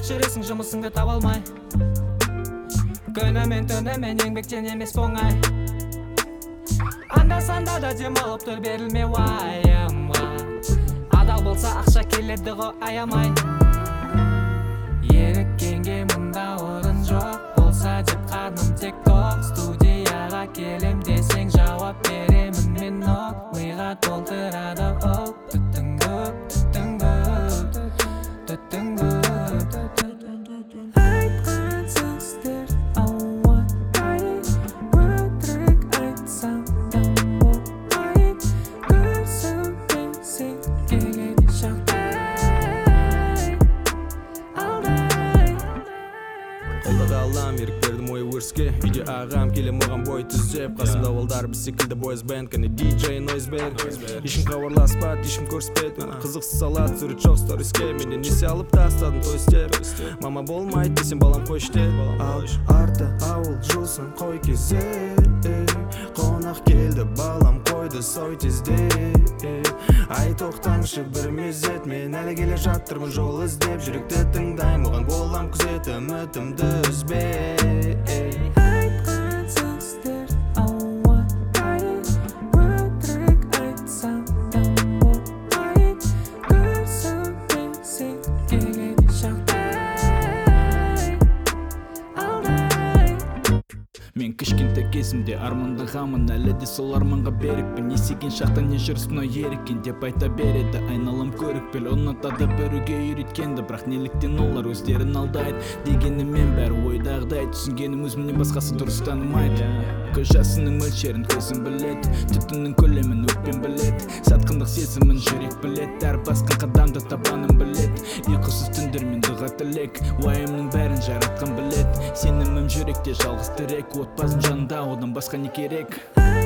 жүресің жұмысыңды таба алмай. Күнімен түнімен еңбектен емес оңай. Анда-санда да демалып тұр берілме уайымға. Адал болса ақша келеді ғой аямай. Еріккенге мұнда орын жоқ болса деп қарным тек тоқ. Студияға келем десең жауап беремін мен ок. Миға толтырады ол түттіңгі, түттіңгі, түттіңгі. Айтқан сөздер ауадай, өтірік айтсам да болай. Көрсінбесе келеді жағдай, алдай. Қолдағы алам, ерік бердім ой өріске. Үйде ағам келе маған бой түзеп. Қасымда олдар біз секілді бойз бэнд, кәне диджей нойзберг. Ешкім хабарласпады, ешкім көріспеді. Қызықсыз салады, сурет жоқ сториске. Менен несе алып тастадым той істеп. Мама болмайды десем балам қой іште. Ал арты ауыл жылсын қой кезе. Қонақ келді балам қойды сой тезде. Ай тоқтаңшы бір мезет, мен әлі келе жаттырмын жол іздеп. Жүректі тыңдайм, оған болам күзет, үмітімді үзбе. Айтқан сөздер ауадай, өтірік айтсам да болай. Көрсінбесе келеді жағдай, алдай. Мен кішкентай кезімде армандағанмын, әлі де сол арманға берікпін. Есеген шақта не жүрсін ой еріккен деп айта береді. Айналым көрікпел, ұнатады біруге үйреткенді. Бірақ неліктен олар өздерін алдайды дегенімен бәрі ойдағыдай. Түсінгенім өзімнен басқасы дұрыс танымайды. Көз жасының мөлшерін көзім білет, түтіннің көлемін өкпем білет. Сатқындық сезімін жүрек білет, әр басқан қадамда табаным білет. Ұйқысыз түндермен дұға тілек, уайымның бәрін жаратқан білет. Сенімім жүректе жалғыз тірек, отбасым жанында одан басқа не керек.